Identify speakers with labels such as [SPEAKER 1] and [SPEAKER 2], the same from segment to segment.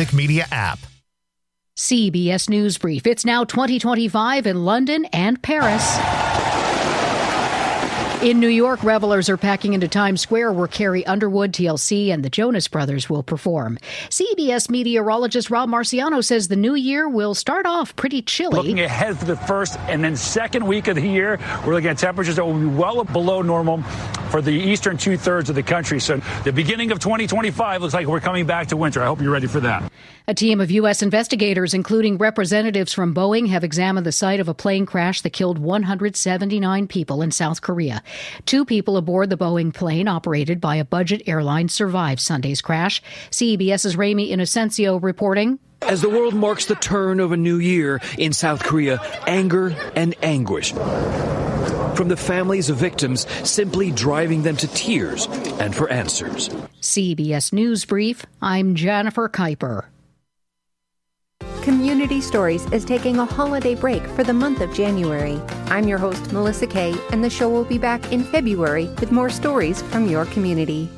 [SPEAKER 1] Ionic Media app.
[SPEAKER 2] CBS News Brief. It's now 2025 in London and Paris. In New York, revelers are packing into Times Square where Carrie Underwood, TLC, and the Jonas Brothers will perform. CBS meteorologist Rob Marciano says the new year will start off pretty chilly.
[SPEAKER 3] Looking ahead for the first and then second week of the year, we're looking at temperatures that will be well below normal for the eastern two-thirds of the country. So the beginning of 2025 looks like we're coming back to winter. I hope you're ready for that.
[SPEAKER 2] A team of U.S. investigators, including representatives from Boeing, have examined the site of a plane crash that killed 179 people in South Korea. 2 people aboard the Boeing plane operated by a budget airline survived Sunday's crash. CBS's Ramy Inocencio reporting.
[SPEAKER 4] As the world marks the turn of a new year in South Korea, anger and anguish from the families of victims, simply driving them to tears and for answers.
[SPEAKER 2] CBS News Brief, I'm Jennifer Kuiper.
[SPEAKER 5] Community Stories is taking a holiday break for the month of January. I'm your host, Melissa Kay, and the show will be back in February with more stories from your community.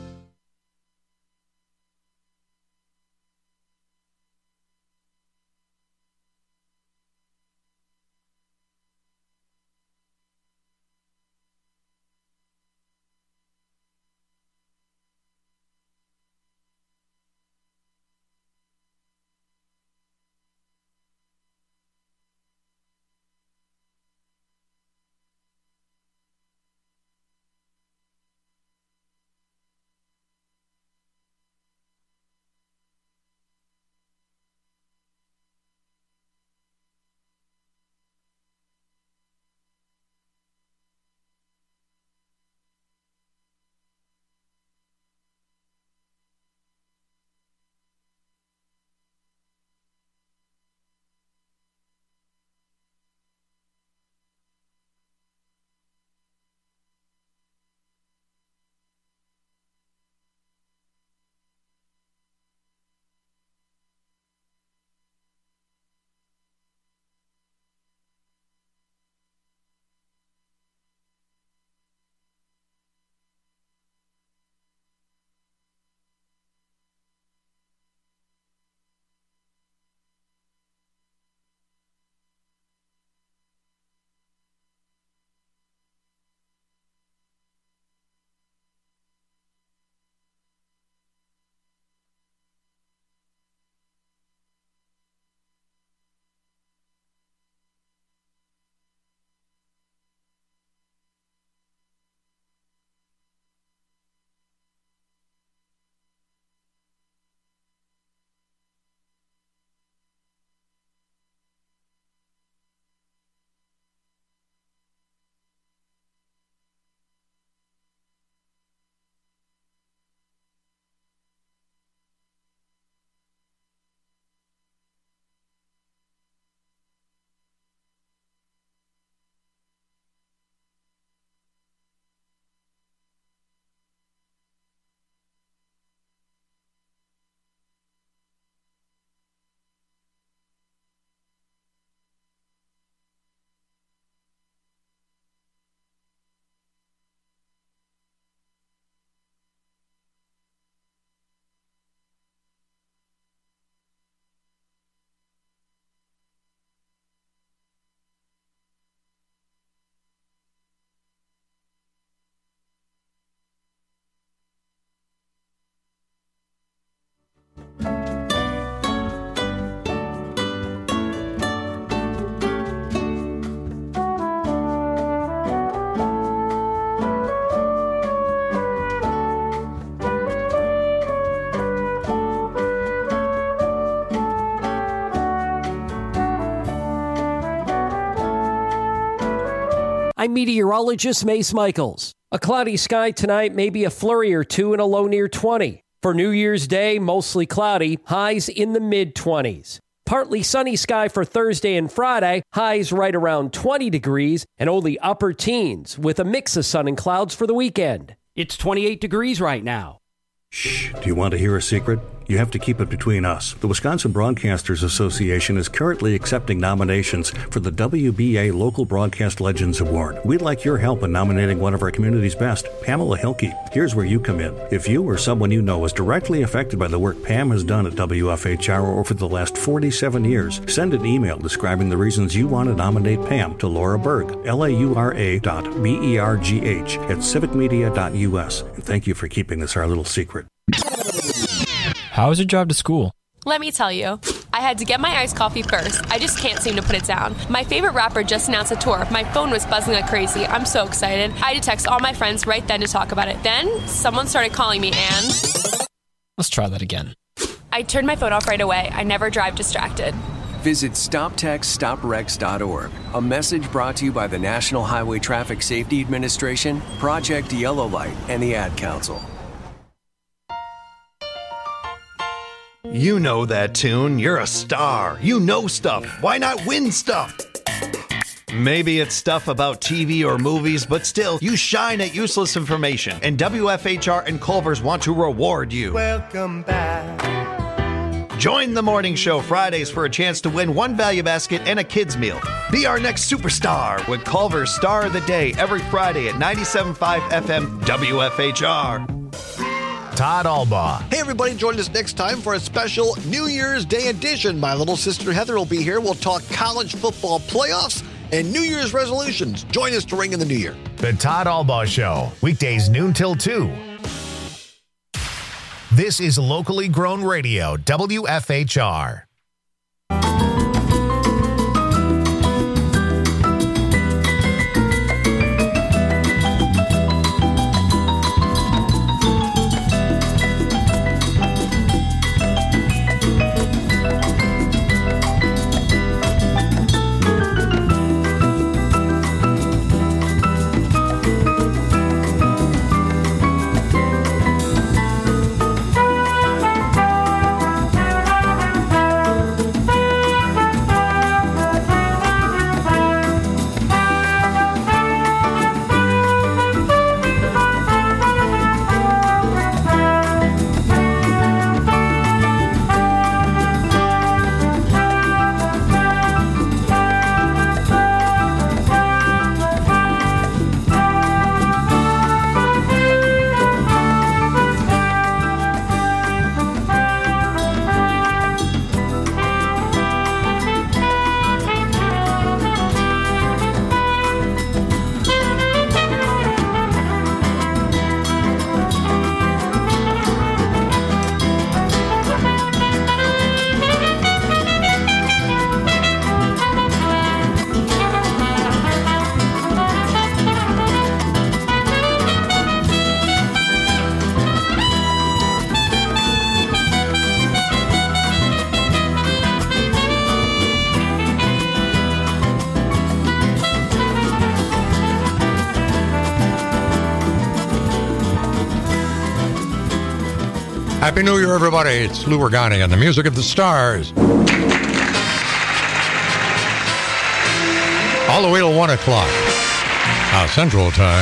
[SPEAKER 6] I'm meteorologist Mace Michaels. A cloudy sky tonight, maybe a flurry or two and a low near 20. For New Year's Day, mostly cloudy, highs in the mid-20s. Partly sunny sky for Thursday and Friday, highs right around 20 degrees and only upper teens with a mix of sun and clouds for the weekend.
[SPEAKER 7] It's 28 degrees right now.
[SPEAKER 8] Shh, do you want to hear a secret?
[SPEAKER 1] You have to keep it between us. The Wisconsin Broadcasters Association is currently accepting nominations for the WBA Local Broadcast Legends Award. We'd like your help in nominating one of our community's best, Pamela Hilke. Here's where you come in. If you or someone you know is directly affected by the work Pam has done at WFHR over the last 47 years, send an email describing the reasons you want to nominate Pam to Laura Berg, laura.bergh@civicmedia.us. And thank you for keeping this our little secret.
[SPEAKER 7] How was your drive to school?
[SPEAKER 8] Let me tell you. I had to get my iced coffee first. I just can't seem to put it down. My favorite rapper just announced a tour. My phone was buzzing like crazy. I'm so excited. I had to text all my friends right then to talk about it. Then, someone started calling me and...
[SPEAKER 7] Let's try that again.
[SPEAKER 8] I turned my phone off right away. I never drive distracted.
[SPEAKER 9] Visit StopTextStopWrecks.org. A message brought to you by the National Highway Traffic Safety Administration, Project Yellow Light, and the Ad Council.
[SPEAKER 10] You know that tune. You're a star. You know stuff. Why not win stuff? Maybe it's stuff about TV or movies, but still, you shine at useless information. And WFHR and Culver's want to reward you.
[SPEAKER 11] Welcome back.
[SPEAKER 10] Join the morning show Fridays for a chance to win one value basket and a kid's meal. Be our next superstar with Culver's Star of the Day every Friday at 97.5 FM WFHR.
[SPEAKER 12] Todd Albaugh. Hey, everybody, join us next time for a special New Year's Day edition. My little sister Heather will be here. We'll talk college football playoffs and New Year's resolutions. Join us to ring in the new year.
[SPEAKER 13] The Todd Albaugh Show, weekdays noon till 2. This is locally grown radio, WFHR.
[SPEAKER 14] Happy New Year, everybody. It's Lou Ragani and the music of the stars. All the way till 1 o'clock. Central Time.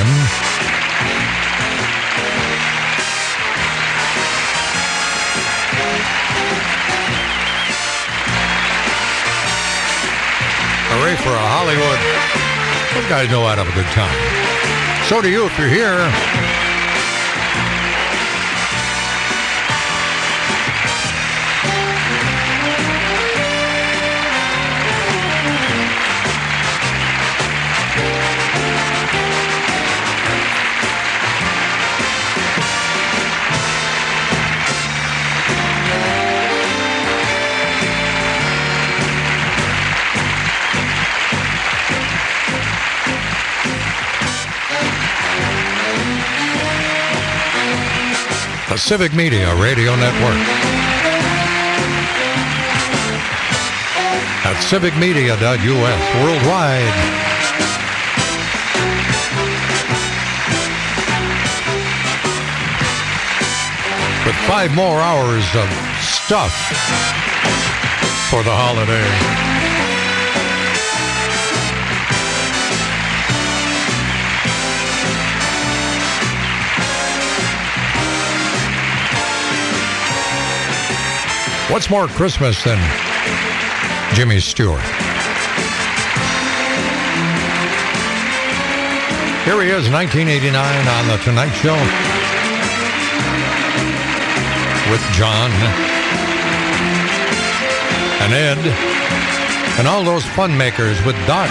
[SPEAKER 14] Hooray for a Hollywood. Those guys know how to have a good time. So do you if you're here. The Civic Media Radio Network at civicmedia.us worldwide. With 5 more hours of stuff for the holiday. What's more Christmas than Jimmy Stewart? Here he is, 1989 on The Tonight Show with John and Ed and all those fun makers with Doc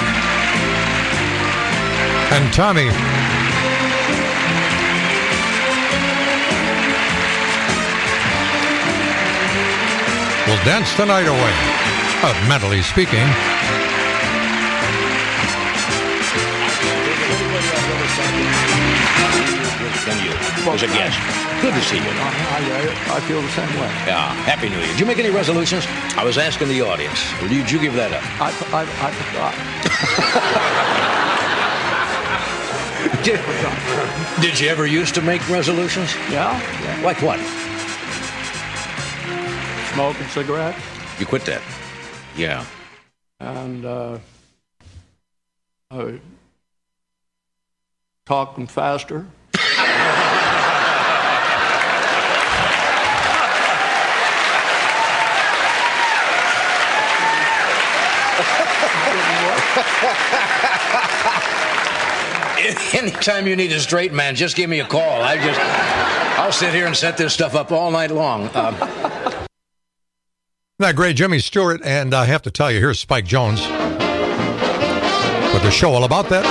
[SPEAKER 14] and Tommy. We'll dance the night away, mentally speaking.
[SPEAKER 11] Than you, as a guest. Good to see you.
[SPEAKER 15] I feel the same way.
[SPEAKER 11] Yeah. Happy New Year. Did you make any resolutions? I was asking the audience. Or did you give that up?
[SPEAKER 15] I forgot.
[SPEAKER 11] Did you ever used to make resolutions?
[SPEAKER 15] Yeah.
[SPEAKER 11] Like what?
[SPEAKER 15] Smoking cigarettes.
[SPEAKER 11] You quit that? Yeah.
[SPEAKER 15] And talking faster.
[SPEAKER 11] Anytime you need a straight man, just give me a call. I'll sit here and set this stuff up all night long.
[SPEAKER 14] That great Jimmy Stewart, and I have to tell you, here's Spike Jones with the show all about that.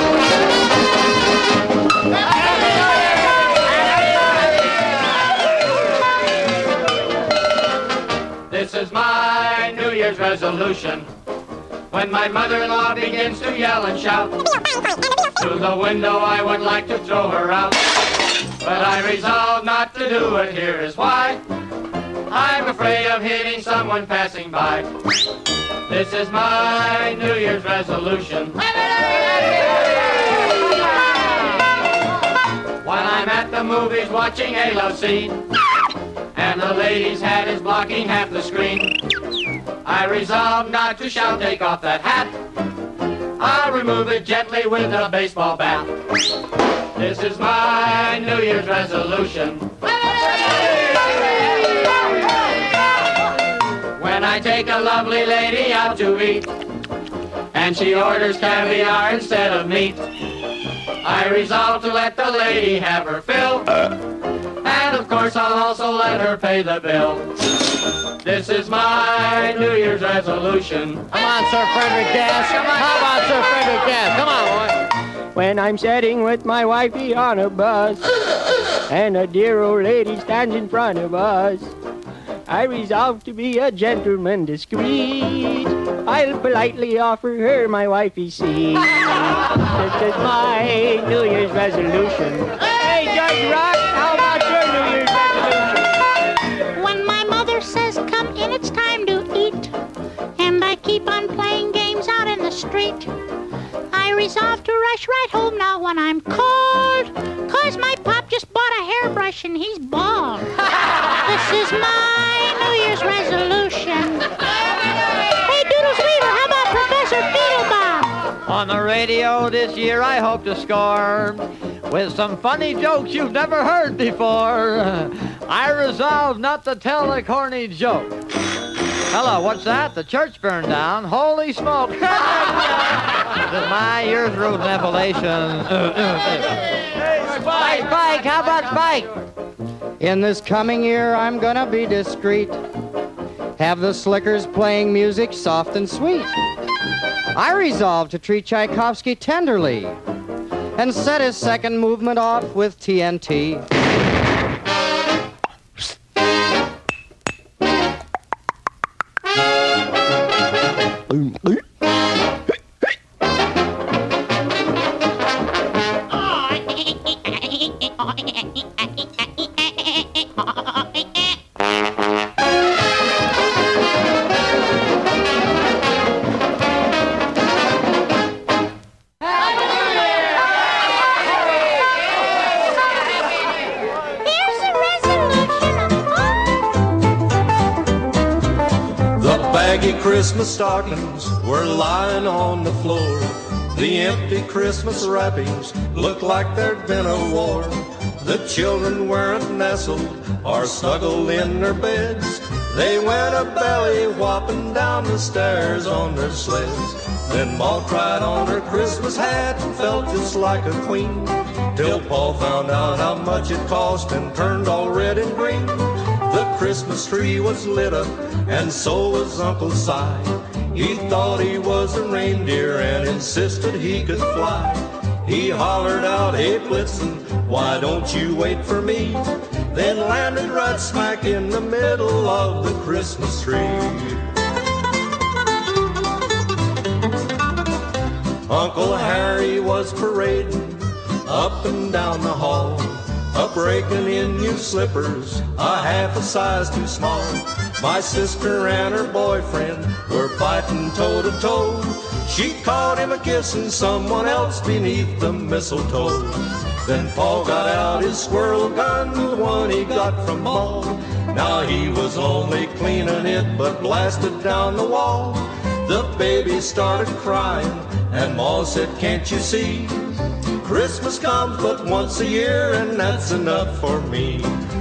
[SPEAKER 16] This is my New Year's resolution. When my mother-in-law begins to yell and shout, through the window I would like to throw her out. But I resolve not to do it, here is why. I'm afraid of hitting someone passing by. This is my New Year's resolution. When I'm at the movies watching a love scene, and the lady's hat is blocking half the screen, I resolve not to shout, take off that hat. I'll remove it gently with a baseball bat. This is my New Year's resolution. When I take a lovely lady out to eat, and she orders caviar instead of meat, I resolve to let the lady have her fill. And of course I'll also let her pay the bill. This is my New Year's resolution.
[SPEAKER 17] Come on, Sir Frederick Gass. Come on. How about Sir Frederick Gass? Come on, boy.
[SPEAKER 18] When I'm sitting with my wifey on a bus, and a dear old lady stands in front of us, I resolve to be a gentleman discreet. I'll politely offer her my wifey's seat. This is my New Year's resolution. Hey, Judge Rock, how about your New Year's resolution?
[SPEAKER 19] When my mother says, come in, it's time to eat, and I keep on playing games out in the street, I resolve to rush right home now when I'm cold, 'cause my pop just bought a hairbrush and he's bald. This is my New Year's resolution. Hey, Doodles Weaver, how about Professor Beetlebum?
[SPEAKER 17] On the radio this year I hope to score with some funny jokes you've never heard before. I resolve not to tell a corny joke. Hello, what's that? The church burned down. Holy smoke. This is my year's rude revelation. Spike, how about Spike?
[SPEAKER 18] In this coming year, I'm gonna be discreet. Have the slickers playing music soft and sweet. I resolve to treat Tchaikovsky tenderly and set his second movement off with TNT.
[SPEAKER 20] Christmas stockings were lying on the floor. The empty Christmas wrappings looked like there'd been a war. The children weren't nestled or snuggled in their beds. They went a belly whopping down the stairs on their sleds. Then Ma tried on her Christmas hat and felt just like a queen, till Paul found out how much it cost and turned all red and green. The Christmas tree was lit up and so was Uncle Si. He thought he was a reindeer and insisted he could fly. He hollered out, "Hey Blitzen, why don't you wait for me?" Then landed right smack in the middle of the Christmas tree. Uncle Harry was parading up and down the hall, breaking in new slippers, a half a size too small. My sister and her boyfriend were fighting toe to toe. She caught him a-kissing someone else beneath the mistletoe. Then Paul got out his squirrel gun, the one he got from Ma. Now he was only cleaning it, but blasted down the wall. The baby started crying, and Ma said, "Can't you see? Christmas comes but once a year, and that's enough for me."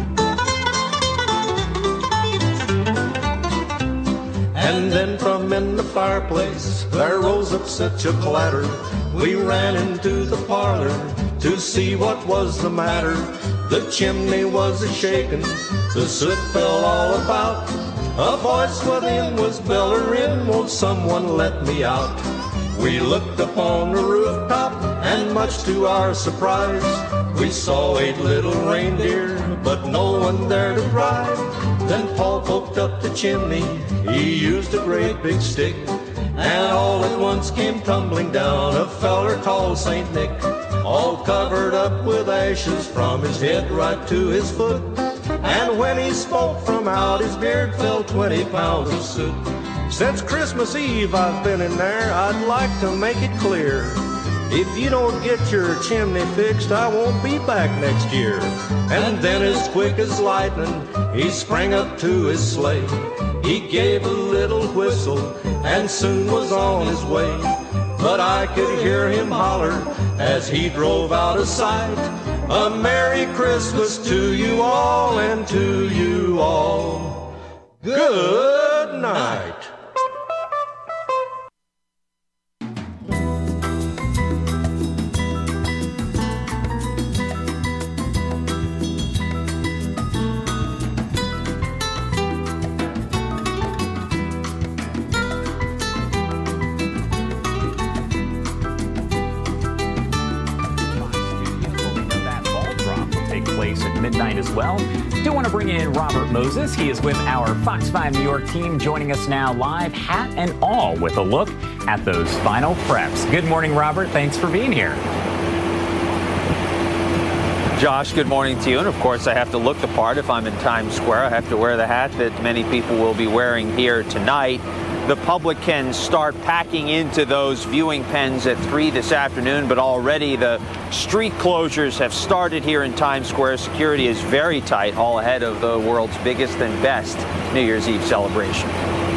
[SPEAKER 20] And then from in the fireplace there rose up such a clatter. We ran into the parlor to see what was the matter. The chimney was a-shaking, the soot fell all about. A voice within was bellering, "Won't someone let me out?" We looked upon the rooftop, and much to our surprise, we saw 8 little reindeer, but no one there to drive. Then Paul poked up the chimney, he used a great big stick, and all at once came tumbling down a feller called St. Nick, all covered up with ashes from his head right to his foot. And when he spoke from out his beard fell 20 pounds of soot. Since Christmas Eve I've been in there, I'd like to make it clear, if you don't get your chimney fixed, I won't be back next year. And then as quick as lightning, he sprang up to his sleigh. He gave a little whistle and soon was on his way. But I could hear him holler as he drove out of sight, "A Merry Christmas to you all, and to you all, good night."
[SPEAKER 21] Midnight as well. Do want to bring in Robert Moses. He is with our Fox 5 New York team, joining us now live, hat and all, with a look at those final preps. Good morning, Robert. Thanks for being here.
[SPEAKER 22] Josh, good morning to you. And of course, I have to look the part if I'm in Times Square. I have to wear the hat that many people will be wearing here tonight. The public can start packing into those viewing pens at 3 this afternoon, but already the street closures have started here in Times Square. Security is very tight, all ahead of the world's biggest and best New Year's Eve celebration.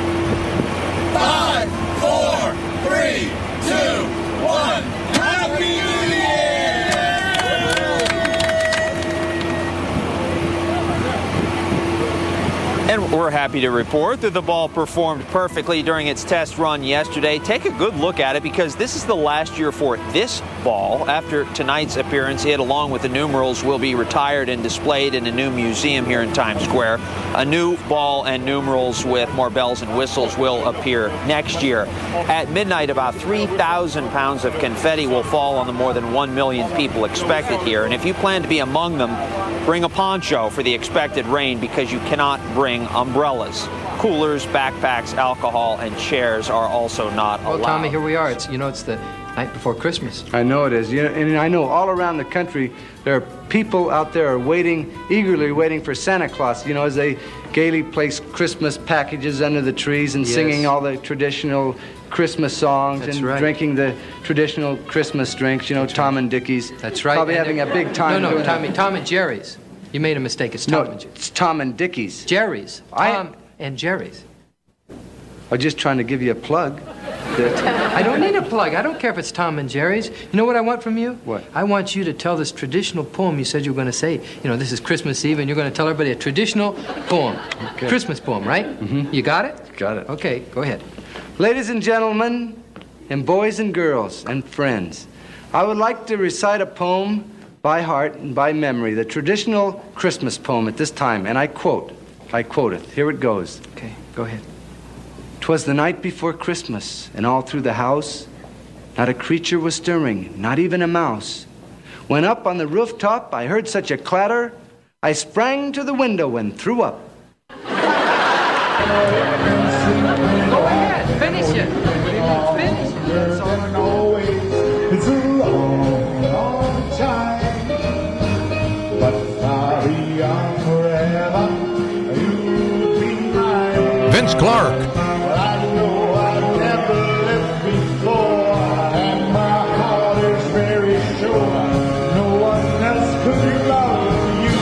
[SPEAKER 23] 5, 4, 3, 2, 1. Happy New Year!
[SPEAKER 22] And we're happy to report that the ball performed perfectly during its test run yesterday. Take a good look at it, because this is the last year for this ball. After tonight's appearance, it, along with the numerals, will be retired and displayed in a new museum here in Times Square. A new ball and numerals with more bells and whistles will appear next year. At midnight, about 3,000 pounds of confetti will fall on the more than 1 million people expected here. And if you plan to be among them, bring a poncho for the expected rain, because you cannot bring umbrellas. Coolers, backpacks, alcohol, and chairs are also not allowed.
[SPEAKER 24] Well, Tommy, here we are. It's the night before Christmas.
[SPEAKER 25] I know it is. And I know all around the country there are people out there are eagerly waiting for Santa Claus, as they gaily place Christmas packages under the trees and singing all the traditional Christmas songs. That's and drinking the traditional Christmas drinks, Tom and Dickies.
[SPEAKER 24] That's right.
[SPEAKER 25] Probably having a big time.
[SPEAKER 24] No, Tommy, Tom and Jerry's. You made a mistake. It's Tom and Jerry's.
[SPEAKER 25] It's Tom and Dickies.
[SPEAKER 24] Jerry's. Tom and Jerry's.
[SPEAKER 25] I'm just trying to give you a plug.
[SPEAKER 24] I don't need a plug. I don't care if it's Tom and Jerry's. You know what I want from you?
[SPEAKER 25] What?
[SPEAKER 24] I want you to tell this traditional poem you said you were going to say. You know, this is Christmas Eve, and you're going to tell everybody a traditional poem.
[SPEAKER 25] Okay.
[SPEAKER 24] Christmas poem, right?
[SPEAKER 25] Mm-hmm.
[SPEAKER 24] You got it?
[SPEAKER 25] Got it.
[SPEAKER 24] Okay, go ahead.
[SPEAKER 25] Ladies and gentlemen, and boys and girls and friends, I would like to recite a poem by heart and by memory, the traditional Christmas poem at this time, and I quote it. Here it goes.
[SPEAKER 24] Okay, go ahead.
[SPEAKER 25] 'Twas the night before Christmas, and all through the house, not a creature was stirring, not even a mouse. When up on the rooftop I heard such a clatter, I sprang to the window and threw up.
[SPEAKER 24] Go ahead, finish it. Finish it. That's all.
[SPEAKER 23] It's a long, long time, but I'll be young forever. You'll be mine.
[SPEAKER 14] Vince Clark.
[SPEAKER 23] But I know I've never lived before, and my heart is very sure no one else could love you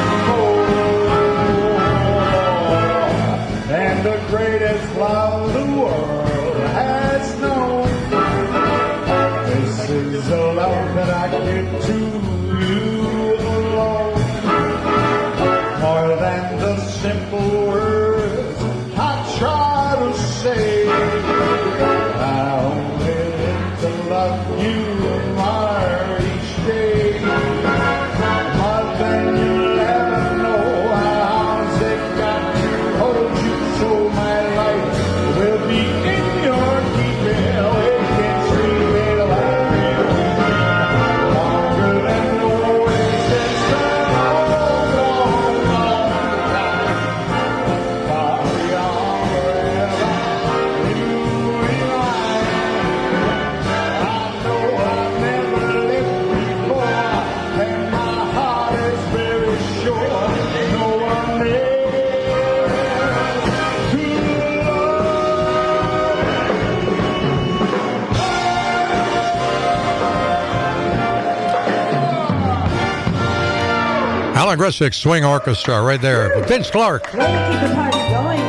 [SPEAKER 23] more. And the greatest love the world has known, this is the love that I give to you alone. More than the simple words I try to say, I only live to love you and admire each day. More than you'll ever know, how's it got to hold you so my life will be in your keeping. It gets sweet like longer than the way since the long, long, long time. Far beyond forever, you and I know I've never lived before, and my heart is very sure no one else could
[SPEAKER 14] Alan Gressick Swing Orchestra right there. Vince Clark.
[SPEAKER 2] Way to keep the party going.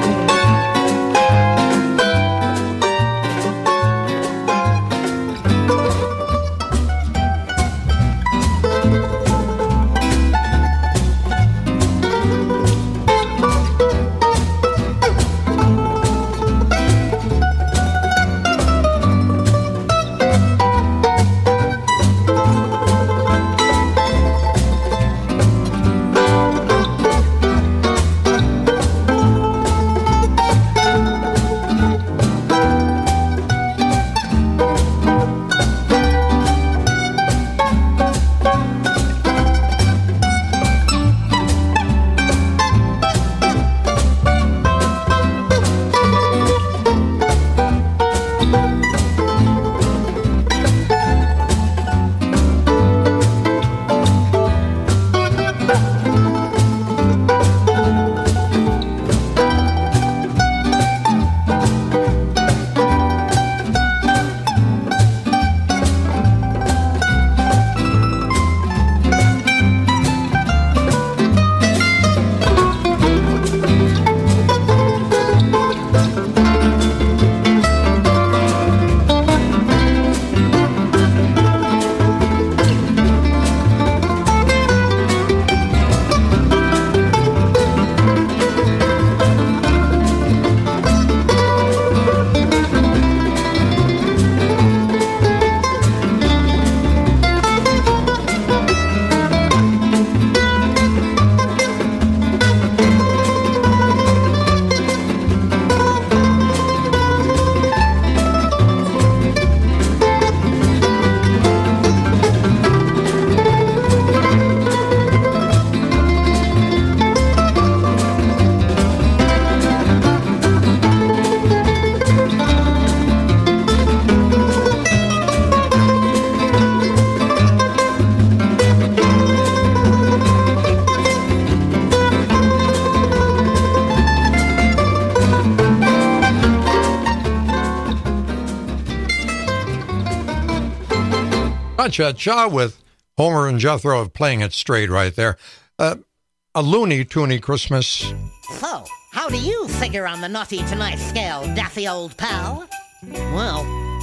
[SPEAKER 14] Cha-cha-cha with Homer and Jethro playing it straight right there. A Looney Toony Christmas.
[SPEAKER 3] So, how do you figure on the naughty to nice scale, daffy old pal? Well,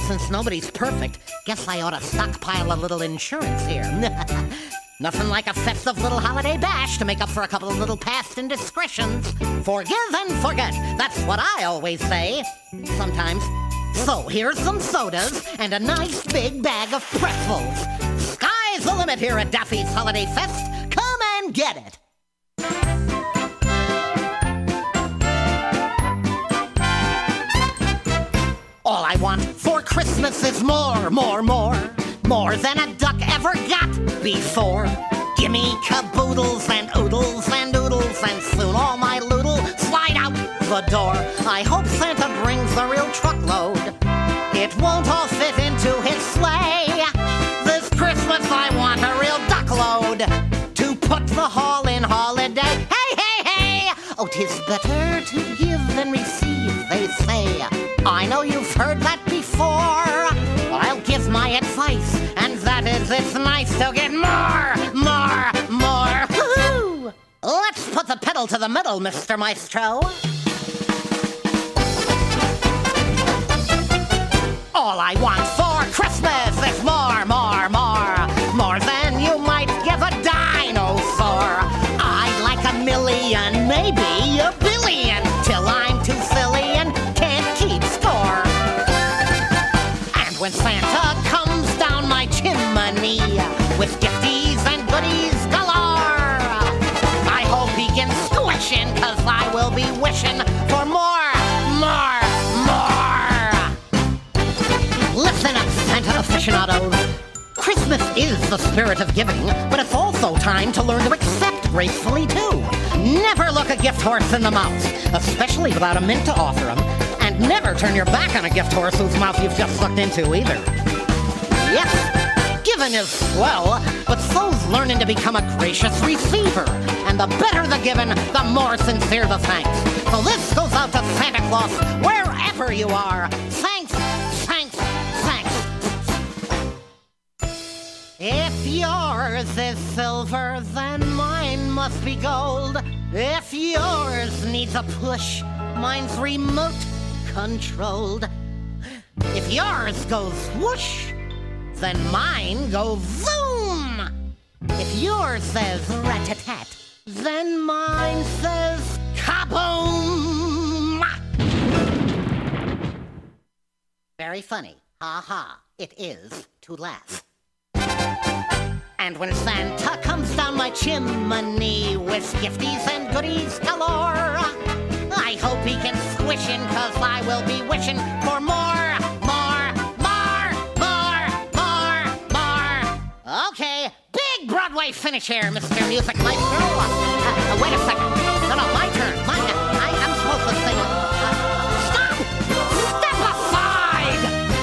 [SPEAKER 2] since nobody's perfect, guess I ought to stockpile a little insurance here. Nothing like a festive little holiday bash to make up for a couple of little past indiscretions. Forgive and forget, that's what I always say. Sometimes. So here's some sodas and a nice big bag of pretzels. Sky's the limit here at Daffy's Holiday Fest. Come and get it. All I want for Christmas is more than a duck ever got before. Gimme caboodles and oodles and oodles, and soon all my loodle slide out the door. I hope Santa brings a real truckload. It won't all fit into his sleigh. This Christmas I want a real duckload to put the haul in holiday. Hey, hey, hey! Oh, 'tis better to give than receive, they say. I know you've heard that before. I'll give my advice, and that is it's nice to get more. Woo-hoo! Let's put the pedal to the metal, Mr. Maestro. All I want for Christmas is more than you might give a dinosaur. I'd like a million, maybe a billion, till I'm too silly and can't keep score. And when Santa comes down my chimney with gifties and goodies galore, I hope he can squish in, 'cause I will be wishing for more. Listen up, Santa aficionados. Christmas is the spirit of giving, but it's also time to learn to accept gracefully, too. Never look a gift horse in the mouth, especially without a mint to offer him, and never turn your back on a gift horse whose mouth you've just sucked into, either. Yes, giving is swell, but so's learning to become a gracious receiver. And the better the giving, the more sincere the thanks. So this goes out to Santa Claus, wherever you are. Thanks. If yours is silver, then mine must be gold. If yours needs a push, mine's remote controlled. If yours goes whoosh, then mine goes zoom. If yours says rat-a-tat, then mine says kaboom. Very funny. Ha ha. It is to laugh. And when Santa comes down my chimney with gifties and goodies galore, I hope he can squish in, 'cause I will be wishing for more. Okay, big Broadway finish here, Mr. Music Maestro. Wait a second. No, my turn. I'm supposed to sing. Stop! Step aside!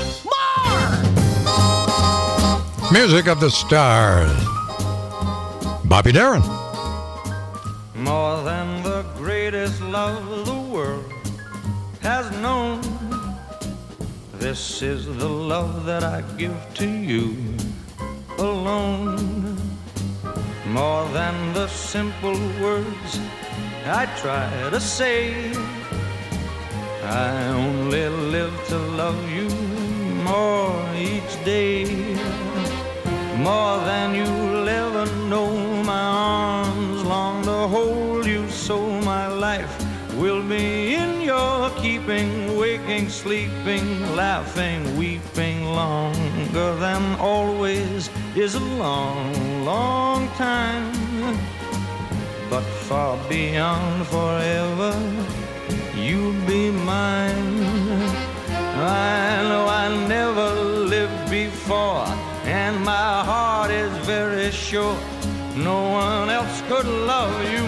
[SPEAKER 14] Music of the Stars. Bobby Darin.
[SPEAKER 20] More than the greatest love the world has known, this is the love that I give to you alone. More than the simple words I try to say, I only live to love you more each day. More than you'll ever know, my arms long to hold you, so my life will be in your keeping, waking, sleeping, laughing, weeping. Longer than always is a long, long time, but far beyond forever, you'll be mine. I know I never lived before, and my heart is very sure no one else could love you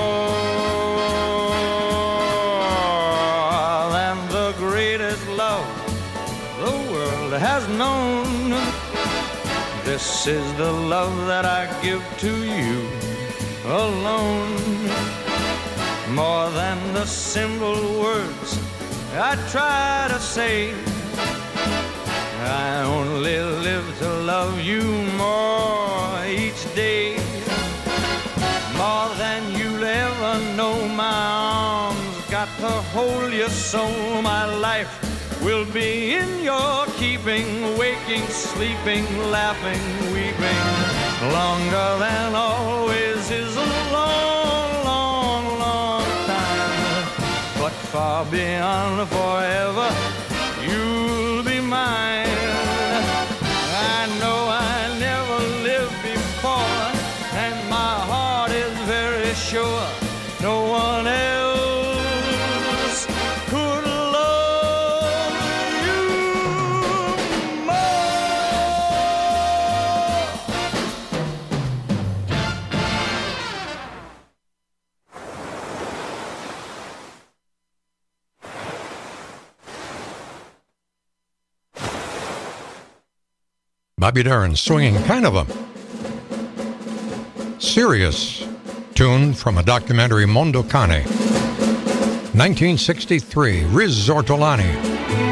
[SPEAKER 20] more than the greatest love the world has known. This is the love that I give to you alone. More than the simple words I try to say, I only live to love you more each day. More than you'll ever know, my arms got to hold you, so my life
[SPEAKER 1] will be in your keeping, waking, sleeping, laughing, weeping. Longer than always is a long, long, long time. But far beyond forever, you'll be mine. I know I never lived before, and my heart is very sure no one else could love you more.
[SPEAKER 14] Bobby Darin swinging kind of a serious tune from a documentary, Mondo Cane. 1963, Riz Ortolani.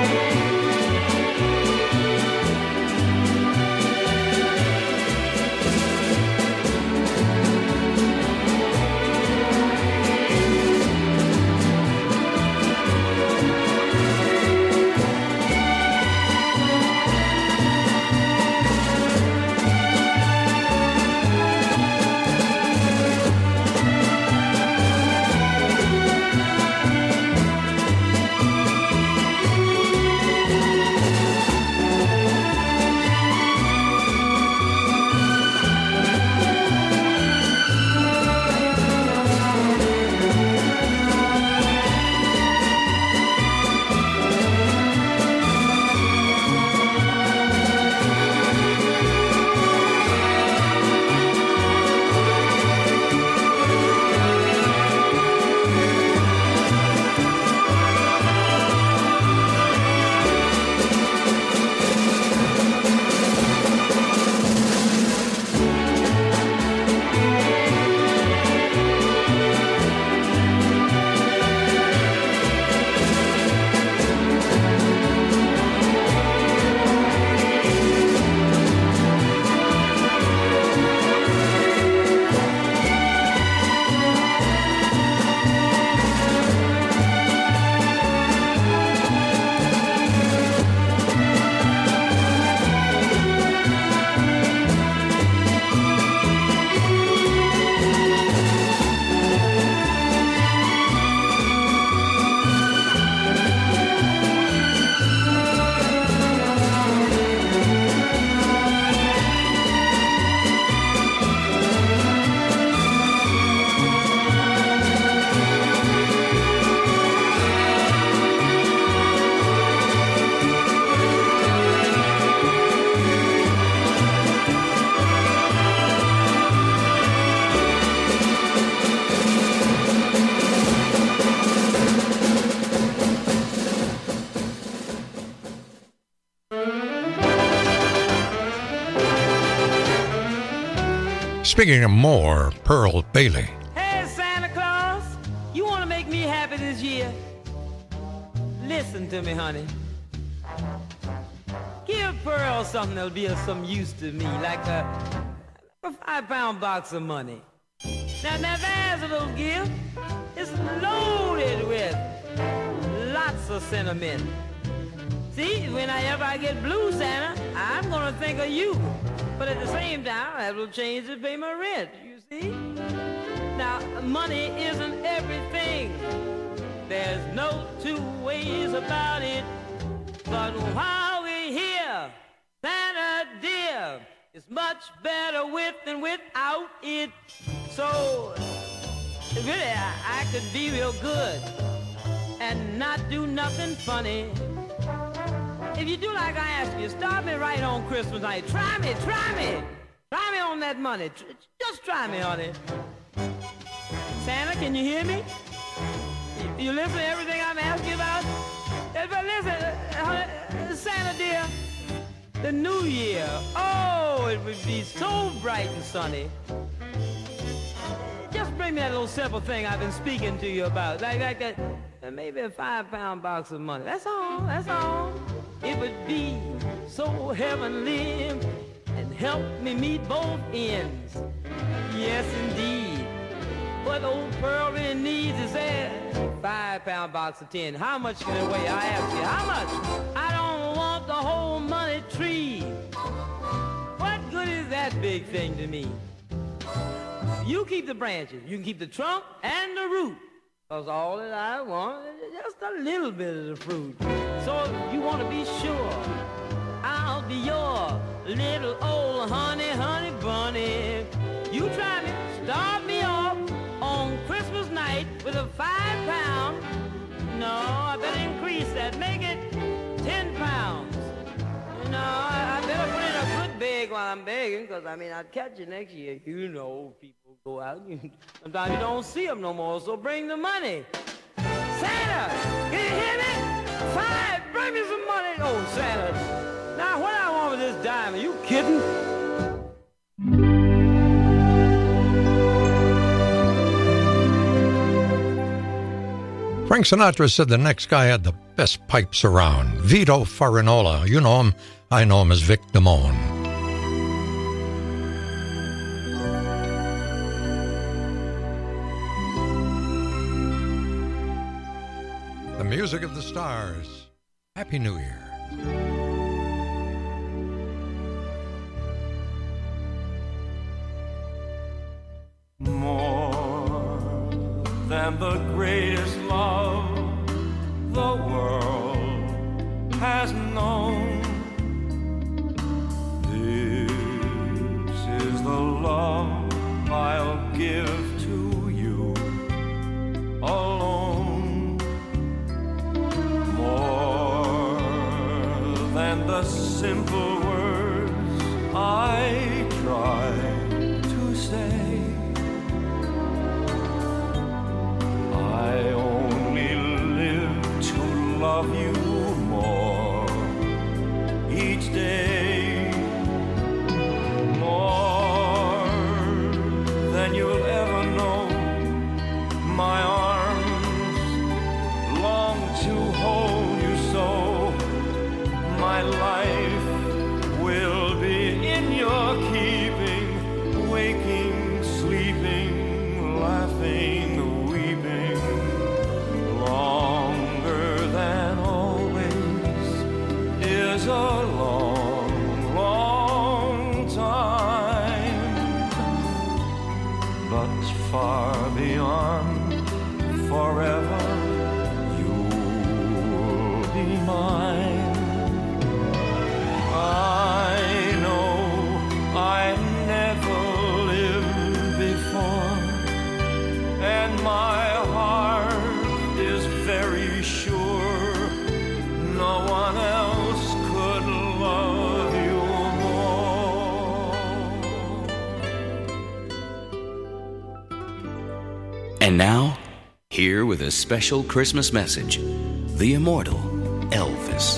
[SPEAKER 14] Speaking of more, Pearl Bailey.
[SPEAKER 3] Hey, Santa Claus, you want to make me happy this year? Listen to me, honey. Give Pearl something that'll be of some use to me, like a 5-pound box of money. Now there's a little gift. It's loaded with lots of sentiment. See, whenever I get blue, Santa, I'm gonna think of you. But at the same time, I will change to pay my rent, you see? Now, money isn't everything. There's no two ways about it. But while we're here, Santa dear, it's much better with than without it. So, really, I could be real good and not do nothing funny. If you do like I ask you, start me right on Christmas night. Try me on that money. Just try me, honey. Santa, can you hear me? You listen to everything I'm asking you about? But listen, honey, Santa dear, the new year, oh, it would be so bright and sunny. Just bring me that little simple thing I've been speaking to you about, like that, maybe a 5-pound box of money. That's all. It would be so heavenly and help me meet both ends. Yes, indeed. What old Pearl really needs is a 5-pound box of tin. How much can it weigh? I ask you, how much? big thing to me. You keep the branches. You can keep the trunk and the root. Because all that I want is just a little bit of the fruit. So you want to be sure I'll be your little old honey, honey bunny. You try me, start me off on Christmas night with a 5-pound. No, I better increase that. Make it 10 pounds. No, I better put in a good bag while I'm begging, because, I mean, I'd catch you next year. You know, people go out. Sometimes you don't see them no more, so bring the money. Santa, can you hear me? 5, bring me some money. Oh, Santa. Now, what I want with this dime? Are you kidding?
[SPEAKER 14] Frank Sinatra said the next guy had the best pipes around. Vito Farinola. You know him. I know him as Vic Damone. The music of the stars. Happy New Year.
[SPEAKER 4] More than the greatest love the world has known, this is the love I'll give to you alone. More than the simple words I try to say, I only live to love you more each day, more than you'll ever know. My arms long to hold you so. My life will be in your keeping, waking, sleeping, laughing, a long, long time, but far beyond forever, you'll be mine. I know I never lived before, and my heart is very sure no one else could love you more.
[SPEAKER 5] And now, here with a special Christmas message, the immortal Elvis.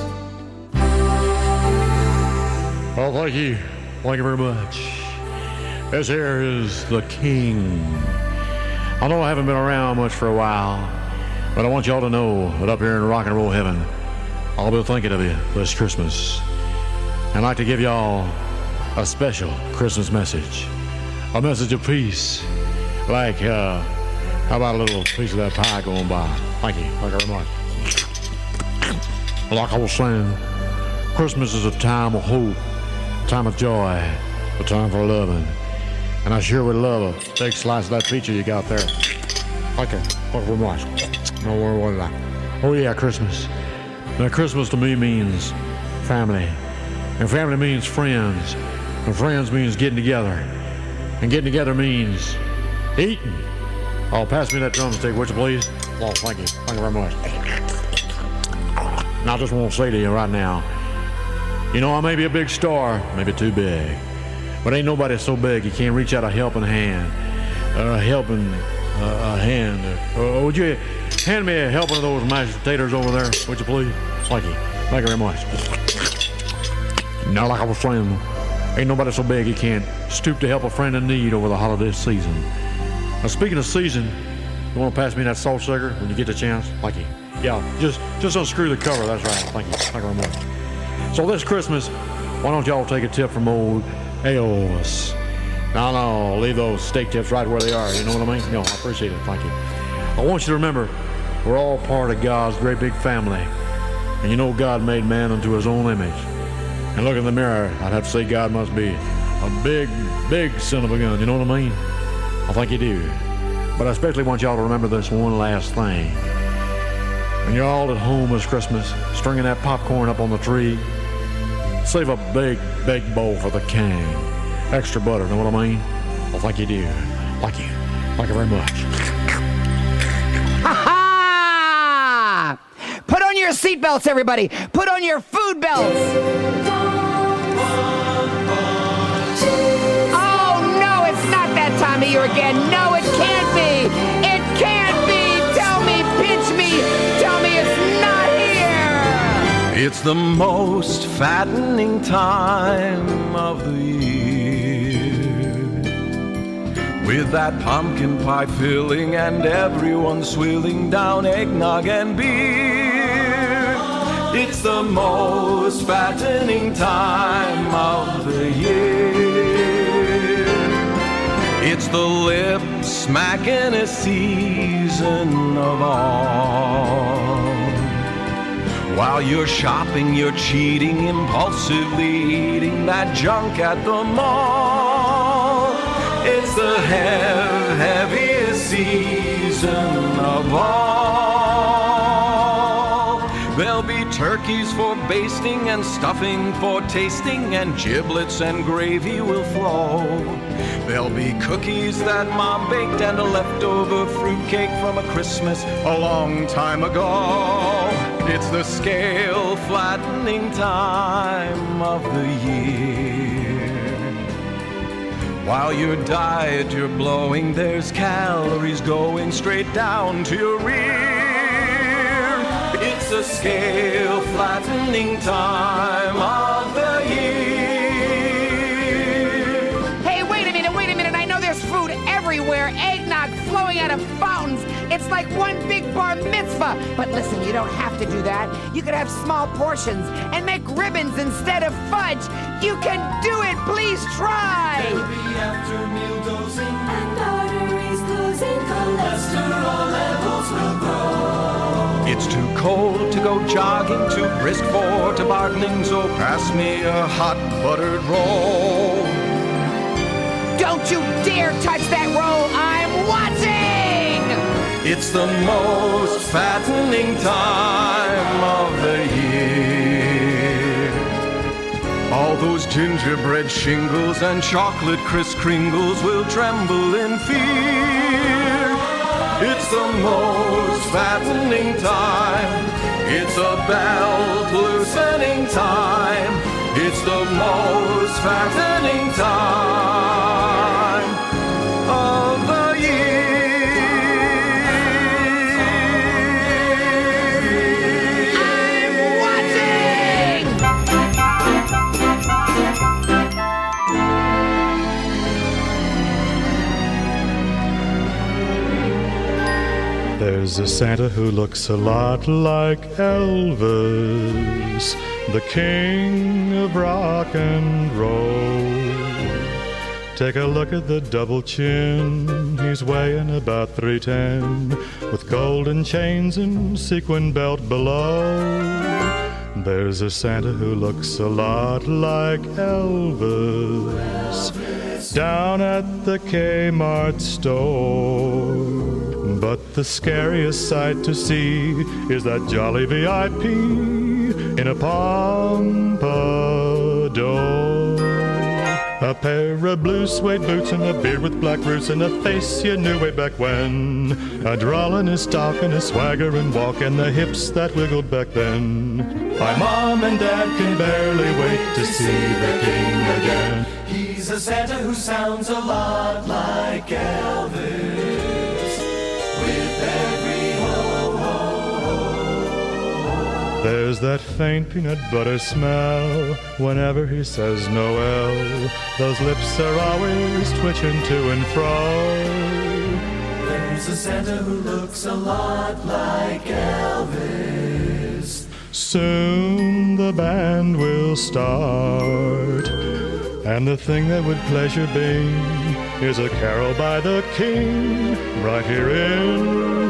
[SPEAKER 14] Well, thank you. Thank you very much. This here is the King. I know I haven't been around much for a while, but I want y'all to know that up here in rock and roll heaven, I'll be thinking of you this Christmas. I'd like to give y'all a special Christmas message. A message of peace. Like, how about a little piece of that pie going by? Thank you. Thank you very much. Like I was saying, Christmas is a time of hope, a time of joy, a time for loving. And I sure would love a big slice of that pizza you got there. Thank you. Thank you very much. No more than that. Oh yeah, Christmas. Now, Christmas to me means family, and family means friends, and friends means getting together, and getting together means eating. Oh, pass me that drumstick, would you please? Oh, thank you. Thank you very much. And I just want to say to you right now, you know, I may be a big star, maybe too big, but ain't nobody so big you can't reach out a helping hand, a hand. Would you hand me a helping of those mashed potatoes over there, would you please? Thank you. Thank you very much. Now, like I was saying, ain't nobody so big you can't stoop to help a friend in need over the holiday season. Now, speaking of season, you want to pass me that salt sugar when you get the chance? Thank you. Yeah, just unscrew the cover. That's right. Thank you. Thank you very much. So this Christmas, why don't y'all take a tip from old Elvis? No, leave those steak tips right where they are. You know what I mean? No, I appreciate it. Thank you. I want you to remember, we're all part of God's great big family. And you know God made man unto his own image. And look in the mirror, I'd have to say God must be a A big, big son of a gun, you know what I mean? I think you do. But I especially want y'all to remember this one last thing. When you're all at home this Christmas, stringing that popcorn up on the tree, save a big, big bowl for the king. Extra butter, know what I mean? I think you do. Like you. Thank you very much.
[SPEAKER 6] Ha ha! Put on your seatbelts, everybody. Put on your food belts. Oh, no, it's not that time of year again. No, it can't be. It can't be. Tell me, pinch me. Tell me it's not here.
[SPEAKER 4] It's the most fattening time of the year, with that pumpkin pie filling and everyone swilling down eggnog and beer. It's the most fattening time of the year. It's the lip smacking season of all. While you're shopping, you're cheating, impulsively eating that junk at the mall. It's the heaviest season of all. There'll be turkeys for basting and stuffing for tasting, and giblets and gravy will flow. There'll be cookies that Mom baked and a leftover fruitcake from a Christmas a long time ago. It's the scale flattening time of the year. While your diet you're blowing, there's calories going straight down to your rear. It's a scale flattening time of the year.
[SPEAKER 6] Hey, wait a minute. I know there's food everywhere. Eggnog flowing out of fountains. It's like one big bar mitzvah. But listen, you don't have to do that. You could have small portions and make ribbons instead of fudge. You can do it. Please try.
[SPEAKER 4] There'll be after meal dosing and arteries closing. Cholesterol levels will grow. It's too cold to go jogging, too brisk for tobogging, so pass me a hot buttered roll.
[SPEAKER 6] Don't you dare touch that roll. I'm watching.
[SPEAKER 4] It's the most fattening time of the year. All those gingerbread shingles and chocolate Kris Kringles will tremble in fear. It's the most fattening time. It's a belt loosening time. It's the most fattening time of the year.
[SPEAKER 7] There's a Santa who looks a lot like Elvis, the king of rock and roll. Take a look at the double chin, he's weighing about 310, with golden chains and sequin belt below. There's a Santa who looks a lot like Elvis, down at the Kmart store. But the scariest sight to see is that jolly VIP in a pompadour. A pair of blue suede boots and a beard with black roots and a face you knew way back when. A drawl in his talk and a swagger and walk and the hips that wiggled back then. My mom and dad can barely wait to see the king again.
[SPEAKER 4] He's a Santa who sounds a lot like Elvis. With every ho-ho-ho.
[SPEAKER 7] There's that faint peanut butter smell whenever he says Noel. Those lips are always twitching to and fro.
[SPEAKER 4] There's a Santa who looks a lot like Elvis.
[SPEAKER 7] Soon the band will start, and the thing that would pleasure Bing is a carol by the king right here in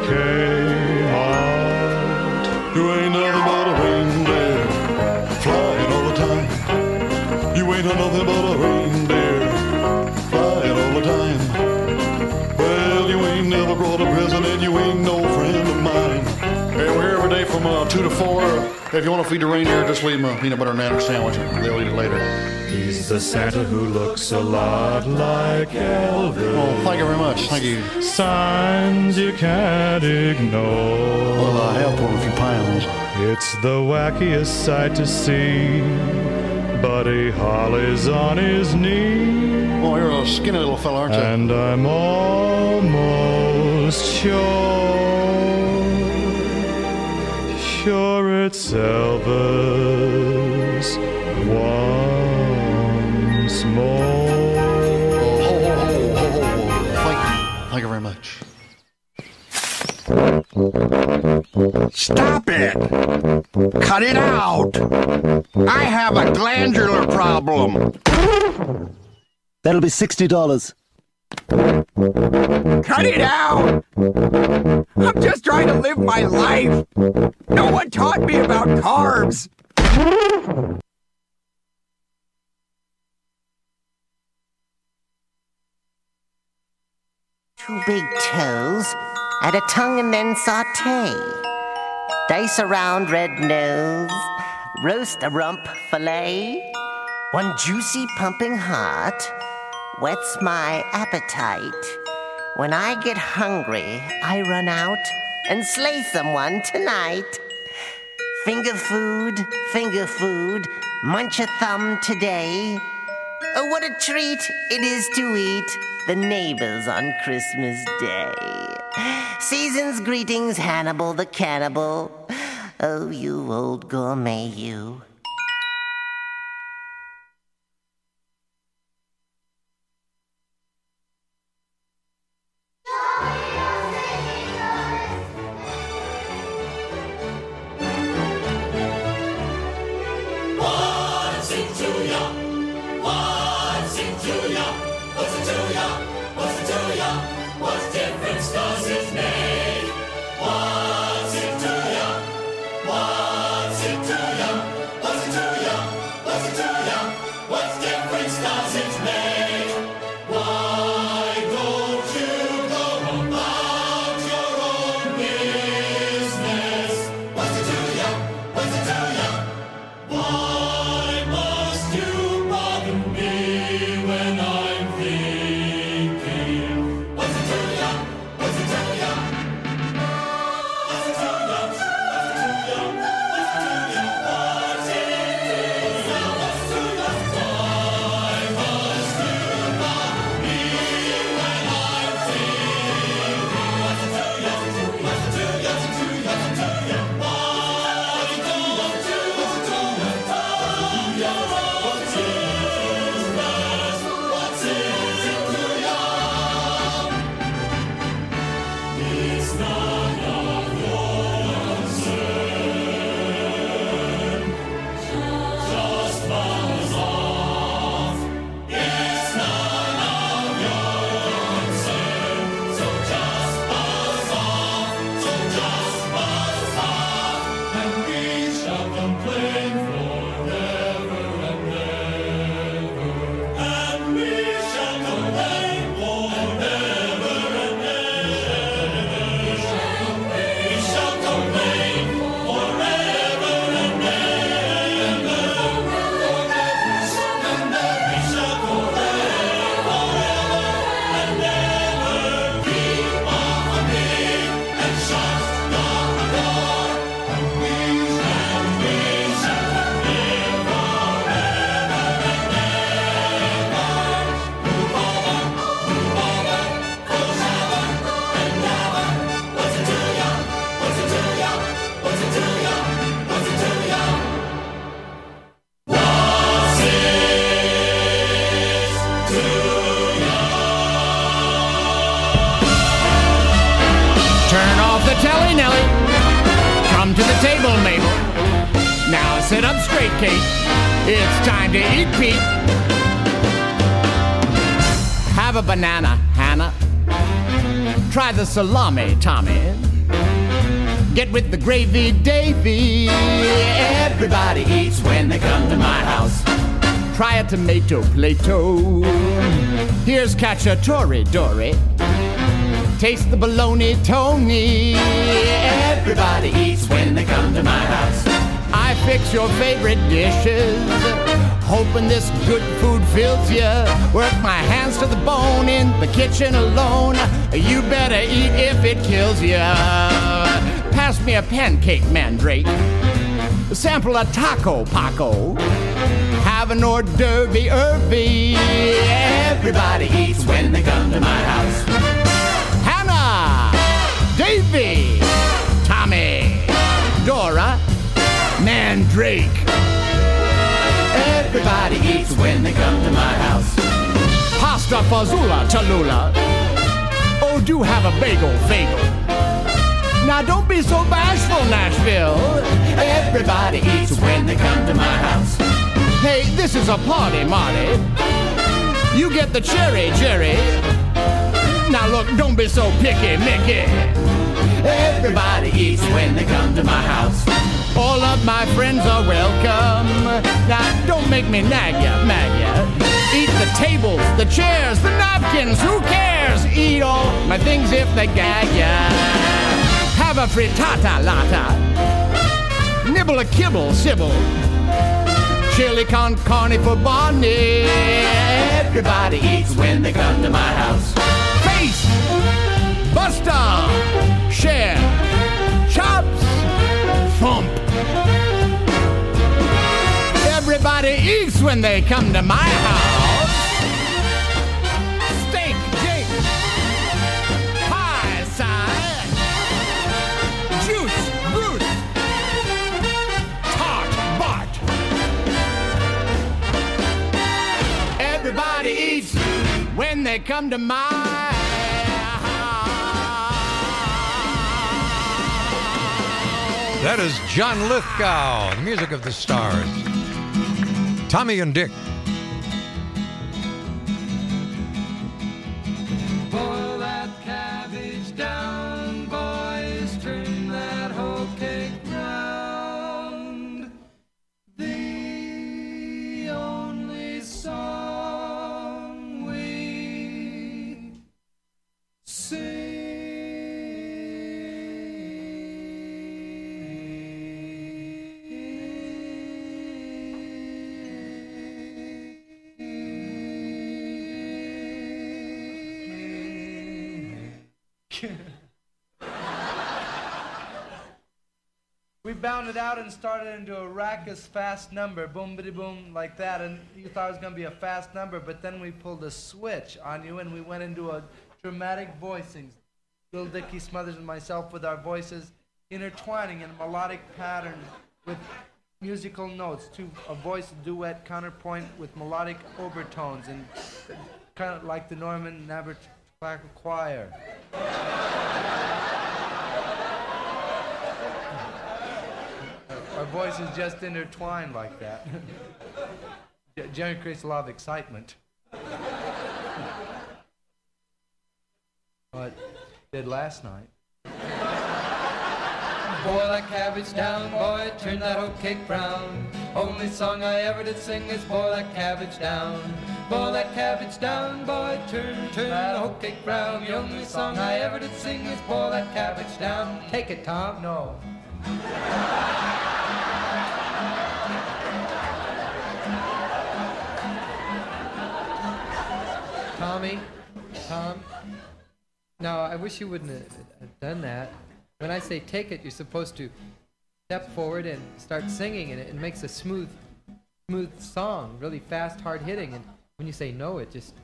[SPEAKER 7] Kmart.
[SPEAKER 8] You ain't nothing but a reindeer flying all the time. You ain't nothing but a reindeer If you want to feed the reindeer, just leave them a peanut butter and nanner sandwich. They'll eat it later.
[SPEAKER 7] He's the Santa who looks a lot like Elvis.
[SPEAKER 8] Oh, thank you very much. Thank you.
[SPEAKER 7] Signs you can't ignore.
[SPEAKER 8] Well, I have put a few pounds.
[SPEAKER 7] It's the wackiest sight to see. Buddy Holly's on his knee.
[SPEAKER 8] Oh, you're a skinny little fella, aren't you?
[SPEAKER 7] And I'm almost sure it's Elvis once more.
[SPEAKER 8] Thank you very much.
[SPEAKER 9] Stop it! Cut it out! I have a glandular problem.
[SPEAKER 10] That'll be $60.
[SPEAKER 9] Cut it out! I'm just trying to live my life. No one taught me about carbs.
[SPEAKER 2] Two big toes, add a tongue and then saute. Dice around red nose, roast a rump fillet. One juicy pumping heart whets my appetite. When I get hungry, I run out and slay someone tonight. Finger food, munch a thumb today. Oh, what a treat it is to eat the neighbors on Christmas Day. Season's greetings, Hannibal the cannibal. Oh, you old gourmet, you.
[SPEAKER 6] Come to the table, Mabel. Now sit up straight, Kate. It's time to eat, Pete. Have a banana, Hannah. Try the salami, Tommy. Get with the gravy, Davy. Everybody eats when they come to my house. Try a tomato, Plato. Here's cacciatore, Dory. Taste the bologna, Tony. Everybody eats when they come to my house.
[SPEAKER 11] I fix your favorite dishes, hoping this good food fills you. Work my hands to the bone in the kitchen alone. You better eat if it kills you. Pass me a pancake, Mandrake. Sample a taco, Paco. Have an hors d'oeuvre. Everybody eats when they come to my house. Hannah, Davy, Tommy, Dora, Mandrake. Everybody eats when they come to my house. Pasta fazoula, Tallulah. Oh, do have a bagel, Now don't be so bashful, Nashville. Everybody eats when they come to my house. Hey, this is a party, Marty. You get the cherry, Jerry. Now look, don't be so picky, Mickey. Everybody eats when they come to my house. All of my friends are welcome. Now don't make me nag ya, mag ya. Eat the tables, the chairs, the napkins, who cares? Eat all my things if they gag ya. Have a frittata lata. Nibble a kibble, Sybil. Chili con carne for Barney. Everybody eats when they come to my house. Face, Buster, Share, Chops, Thump. Everybody eats when they come to my house. Steak, Jake, pie, side, juice, Bruce, tart, Bart. Everybody eats when they come to my house.
[SPEAKER 12] That is John Lithgow, the music of the Stars. Tommy and Dick.
[SPEAKER 1] Boil that cabbage down, boys, turn that whole cake round. The only song we sing.
[SPEAKER 25] We bounded out and started into a raucous fast number, boom biddy boom, like that, and you thought it was going to be a fast number, but then we pulled a switch on you and we went into a dramatic voicing. Little Dickie Smothers and myself with our voices intertwining in a melodic pattern with musical notes, a voice duet counterpoint with melodic overtones, and kind of like the Norman Nabbit Choir. Our voices just intertwined like that. Jerry creates a lot of excitement. What did last night?
[SPEAKER 1] Boil that cabbage down, boy, turn that whole cake brown. Only song I ever did sing is boil that cabbage down. Boil that cabbage down, boy, turn that whole cake brown. The only song I ever did sing is boil that cabbage down. Take it, Tom.
[SPEAKER 25] No.
[SPEAKER 24] Tom, no, I wish you wouldn't have done that. When I say take it, you're supposed to step forward and start singing, and it makes a smooth song, really fast, hard-hitting. And when you say no, it just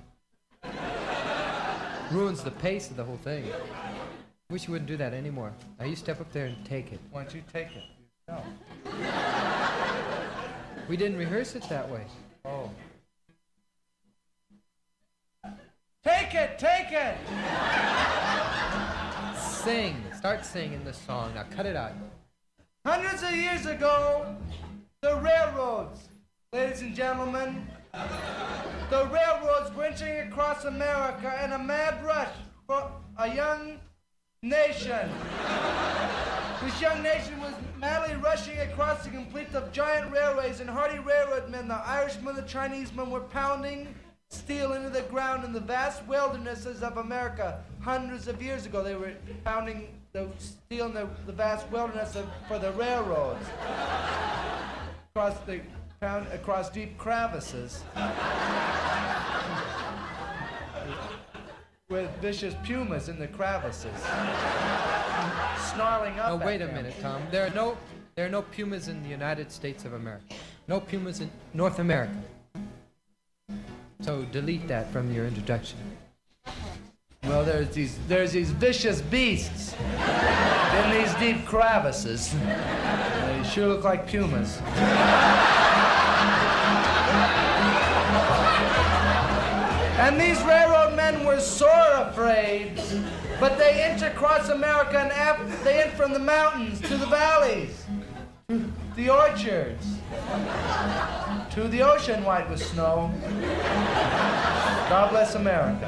[SPEAKER 24] ruins the pace of the whole thing. I wish you wouldn't do that anymore. Now you step up there and take it.
[SPEAKER 25] Why don't you take it yourself?
[SPEAKER 24] We didn't rehearse it that way.
[SPEAKER 25] Oh. Take it! Take it!
[SPEAKER 24] Sing. Start singing the song. Now cut it out.
[SPEAKER 25] Hundreds of years ago, the railroads, ladies and gentlemen, the railroads were inching across America in a mad rush for a young nation. This young nation was madly rushing across to complete the giant railways, and hardy railroad men, the Irishmen, the Chinesemen, were pounding steel into the ground in the vast wildernesses of America. Hundreds of years ago, they were pounding stealing the vast wilderness for the railroads across deep crevices with vicious pumas in the crevices, snarling up.
[SPEAKER 24] Oh,
[SPEAKER 25] at
[SPEAKER 24] wait a
[SPEAKER 25] them.
[SPEAKER 24] minute, Tom. There are no pumas in the United States of America. No pumas in North America. So delete that from your introduction.
[SPEAKER 25] Well, there's these vicious beasts in these deep crevices. They sure look like pumas. And these railroad men were sore afraid, but they inch across America and they inch from the mountains to the valleys, to the orchards, to the ocean white with snow. God bless America.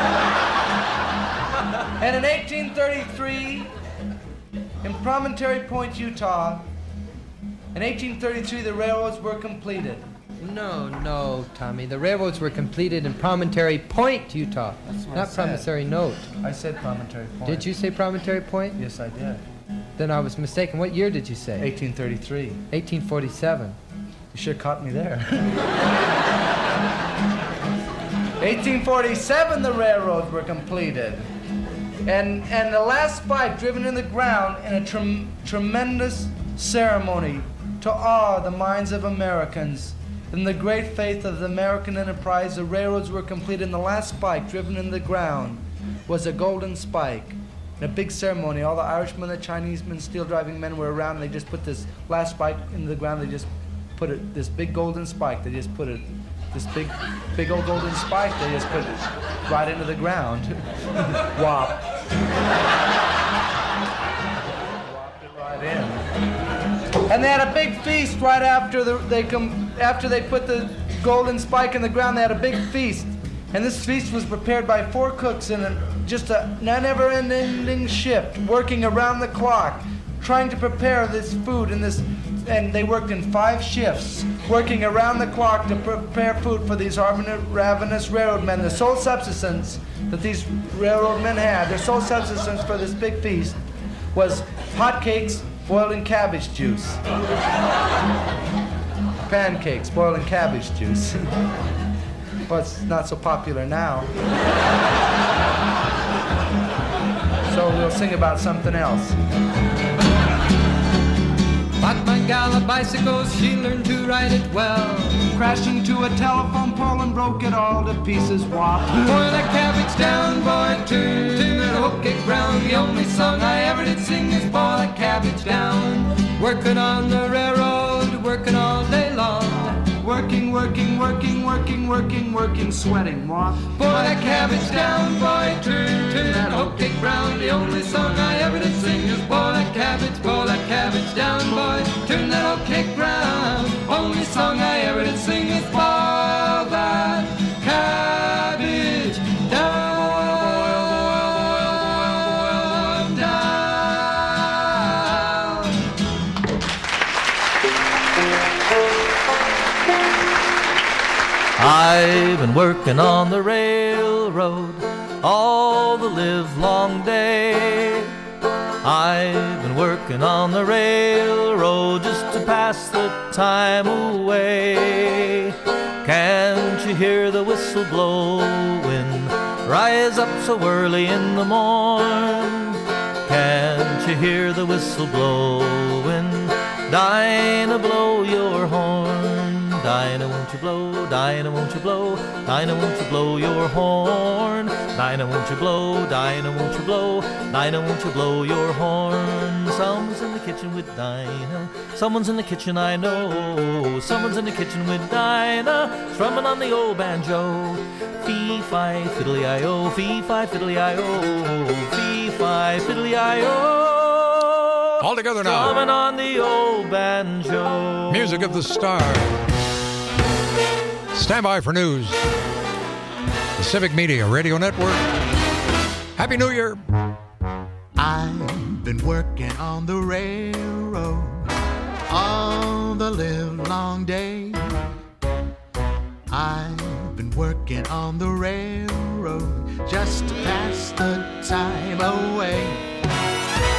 [SPEAKER 25] And in 1833, in Promontory Point, Utah, in 1833 the railroads were completed.
[SPEAKER 24] No, Tommy. The railroads were completed in Promontory Point, Utah, not Promontory Note.
[SPEAKER 25] I said Promontory Point.
[SPEAKER 24] Did you say Promontory Point?
[SPEAKER 25] Yes, I did.
[SPEAKER 24] Then I was mistaken. What year did you say?
[SPEAKER 25] 1833.
[SPEAKER 24] 1847.
[SPEAKER 25] You sure caught me there. 1847, the railroads were completed. And the last spike driven in the ground in a tremendous ceremony to awe the minds of Americans. In the great faith of the American enterprise, the railroads were completed, and the last spike driven in the ground was a golden spike. In a big ceremony, all the Irishmen, the Chinese men, steel driving men were around, and they just put this last spike into the ground. They just put it, this big golden spike, they just put it, this big old golden spike, they just put it right into the ground. Whop. Whopped it right in. And they had a big feast right after they put the golden spike in the ground. They had a big feast, and this feast was prepared by 4 cooks in just a never-ending shift, working around the clock, trying to prepare this food and they worked in 5 shifts, working around the clock to prepare food for these ravenous railroad men. The sole subsistence that these railroad men had, their sole subsistence for this big feast, was hot cakes boiled in cabbage juice. Pancakes boiled in cabbage juice. Well, it's not so popular now. So we'll sing about something else.
[SPEAKER 1] Bought my gal a bicycle, she learned to ride it well.
[SPEAKER 25] Crashed into a telephone pole and broke it all to pieces. Whop.
[SPEAKER 1] Boil that cabbage down, boy, turn that whole cake round. The only song I ever did sing is boil that cabbage down. Working on the railroad, working all day long.
[SPEAKER 25] Working, sweating. Whop.
[SPEAKER 1] Boil that cabbage down, boy, turn that whole cake round. The only song I ever did sing is boil that cabbage down, boy, turn that whole cake round. Only song I ever did sing is boil that cabbage down.
[SPEAKER 13] I've been working on the railroad all the livelong day. I've been working on the railroad just to pass the time away. Can't you hear the whistle blowing? Rise up so early in the morn. Can't you hear the whistle blowing? Dinah, blow your horn. Dinah, won't you blow? Dinah, won't you blow? Dinah, won't you blow your horn? Dinah, won't you blow? Dinah, won't you blow? Dinah, won't you blow your horn? Someone's in the kitchen with Dinah. Someone's in the kitchen, I know. Someone's in the kitchen with Dinah, strumming on the old banjo. Fee-fi, fiddly-I-o, fee-fi, fiddly-I-o, fee-fi, fiddly-I-o.
[SPEAKER 12] All together now.
[SPEAKER 13] Strumming on the old banjo.
[SPEAKER 12] Music of the Stars. Stand by for news. The Civic Media Radio Network. Happy New Year.
[SPEAKER 15] I've been working on the railroad all the livelong day. I've been working on the railroad just to pass the time away.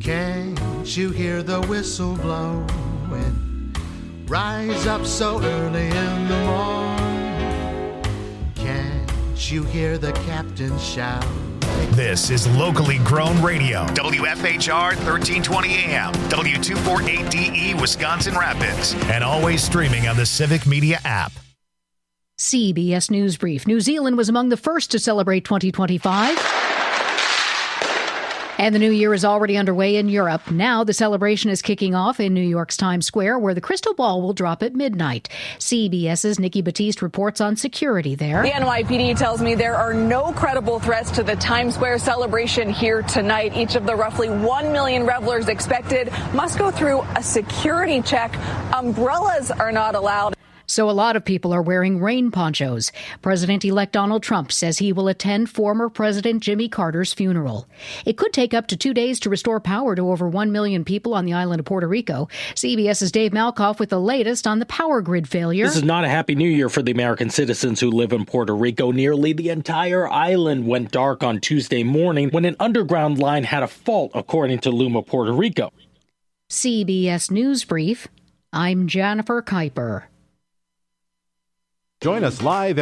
[SPEAKER 15] Can't you hear the whistle blowing? Rise up so early in the morning. Can't you hear the captain shout?
[SPEAKER 16] This is locally grown radio. WFHR 1320 AM, W248DE Wisconsin Rapids, and always streaming on the Civic Media app.
[SPEAKER 17] CBS News Brief. New Zealand was among the first to celebrate 2025. And the new year is already underway in Europe. Now the celebration is kicking off in New York's Times Square, where the crystal ball will drop at midnight. CBS's Nikki Battiste reports on security there.
[SPEAKER 18] The NYPD tells me there are no credible threats to the Times Square celebration here tonight. Each of the roughly 1 million revelers expected must go through a security check. Umbrellas are not allowed.
[SPEAKER 17] So a lot of people are wearing rain ponchos. President-elect Donald Trump says he will attend former President Jimmy Carter's funeral. It could take up to 2 days to restore power to over 1 million people on the island of Puerto Rico. CBS's Dave Malkoff with the latest on the power grid failure.
[SPEAKER 19] This is not a happy new year for the American citizens who live in Puerto Rico. Nearly the entire island went dark on Tuesday morning when an underground line had a fault, according to Luma, Puerto Rico.
[SPEAKER 17] CBS News Brief. I'm Jennifer Kuiper.
[SPEAKER 21] Join us live